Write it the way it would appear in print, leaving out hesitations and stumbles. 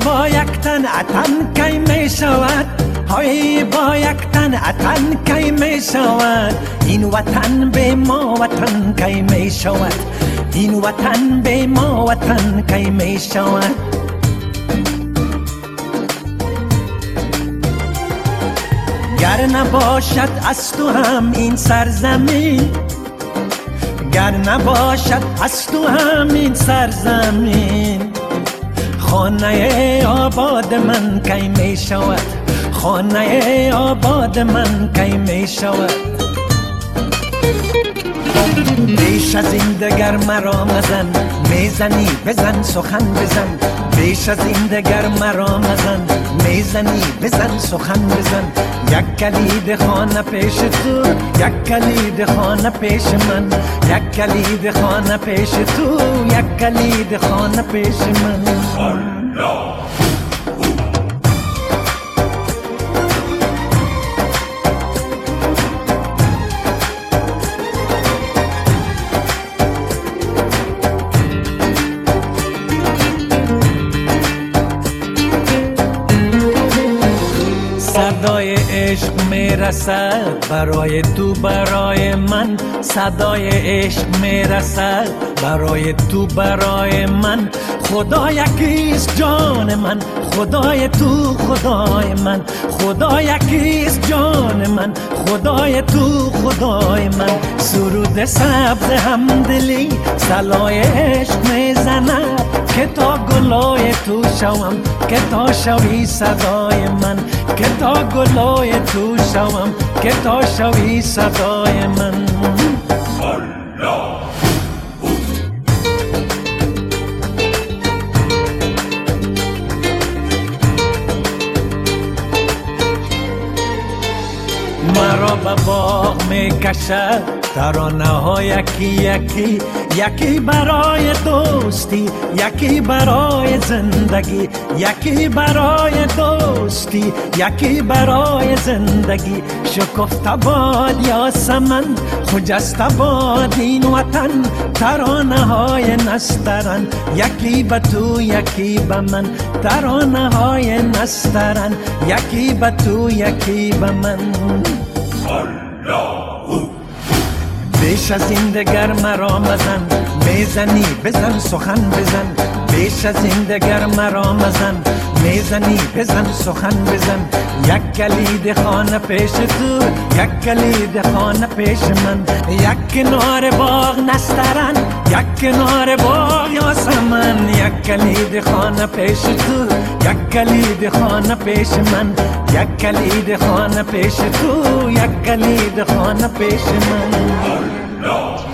با یک تن اتن کی می شود، های با یک تن اتن کی می شود، این وطن به ما وطن کی می شود، این وطن به ما وطن کی می شود. گر نباشد از تو هم این سرزمین، گر نباشد از تو هم این سرزمین، خانه آباد من کی می شود، خانه آباد من کی می شود. بیش از این دگر مرا مزن، میزنی بزن سخن بزن، بیش از این دگر مرا مزن، میزنی بزن سخن بزن. یک کلید خانه پیش تو، یک کلید خانه پیش من، یک کلید خانه پیش تو، یک کلید خانه پیش من. صدای عشق میرسد برای تو برای من، صدای عشق میرسد برای تو برای من. خدا یکیست جان من، خدای تو خدای من، خدا یکیست جان من، خدای تو خدای من. سرود سبز همدلی صلای عشق میزند که تا گلای تو شوم، که تا شوی صدای من، که تا گلای تو شوم، که تا شوی صدای من. مرا به باغ می کشد ترانه ها یکی یکی، یکی برای دوستی، یکی برای زندگی، یکی برای دوستی، یکی برای زندگی. شکفته باد یاسمن، خجسته باد این وطن، ترانه های نسترن، یکی به تو یکی به من، ترانه های نسترن، یکی به تو یکی به من. بیش از این دگر مرا مزن، میزنی بزن سخن بزن، بیش از این دگر مرا مزن، میزنی بزن سخن بزن. یک کلید خانه پیش تو، یک کلید خانه پیش من، یک کنار باغ نسترن، یک کنار باغ یاسمن. یک کلید خانه پیش تو، یک کلید خانه پیش من، یک کلید خانه پیش تو، یک کلید خانه پیش من.